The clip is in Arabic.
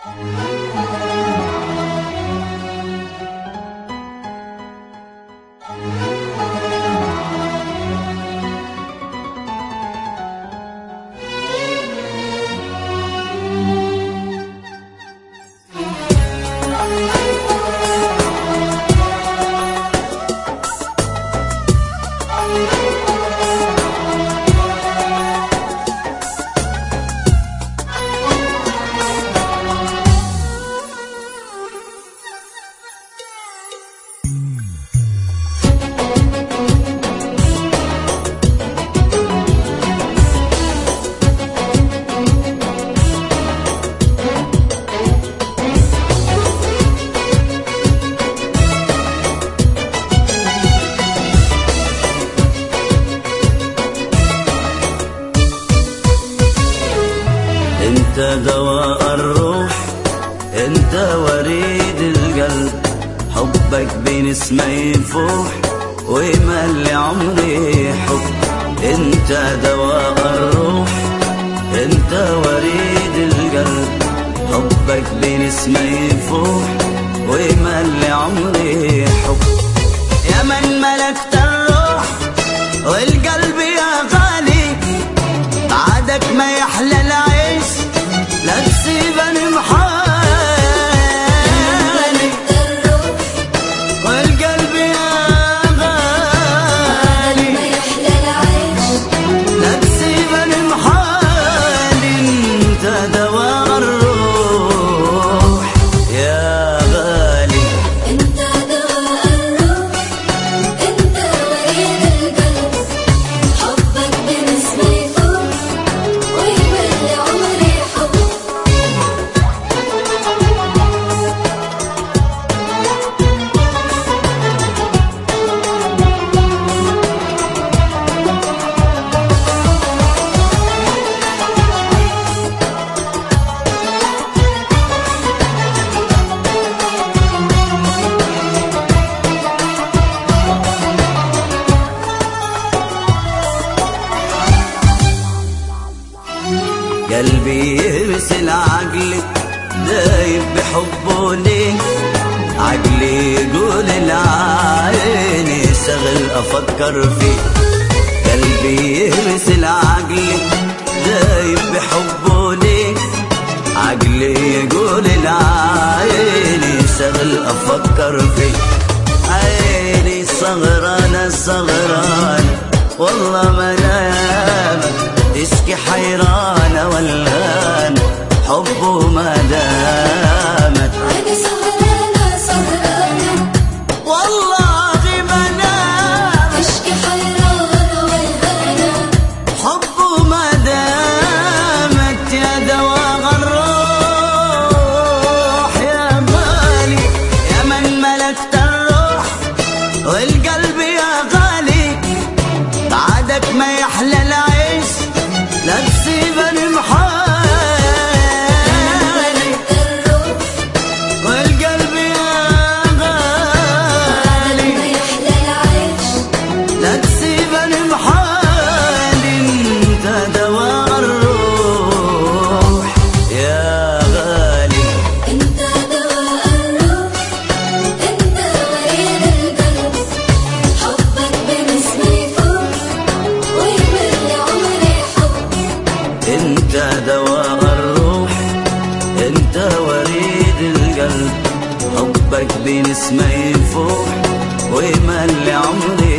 انت دواء الروح، انت وريد القلب، حبك بنسمة يفوح ويملي عمري حب. انت دواء الروح، انت وريد القلب، حبك بنسمة يفوح ويملي عمري حب. يا من ملكت الروح والقلب يا غالي، بعدك ما يحلى العيش، لا تسيبني بحالي. والقلب يا غالي، ما يحلى العيش، لا تسيبني بحالي. انت دواء الروح يا غالي، انت دواء الروح، انت وريد القلب، حبك بنسمة يفوح ويملي عمري حب. قلبي يرسل عقلي دايب بحبه ليك، عقلي يقول العين شغل افكر فيك. قلبي يرسل عقلي دايب بحبه ليك، عقلي يقول العين شغل افكر فيك. عيني سهرانة سهرانة والله ما نامت، تشكي حيرانة والهانة حبه ما دامت. عيني سهرانة سهرانة والله ما نامت، تشكي حيرانة والهانة حبه ما دامت. يا دواء الروح يا غالي، يا من ملكت الروح والقلب يا غالي، بعدك ما يحلى العيش، لا تسيبني بحالي. والقلب يا غالي، ما يحلى العيش، لا تسيبني بحالي. انت دواء الروح يا غالي، انت دواء الروح، انت وريد القلب، حبك بنسمة يفوح ويملي عمري حب. انت دواء الروح، انت وريد القلب، حبك بنسمة يفوح ويملي عمري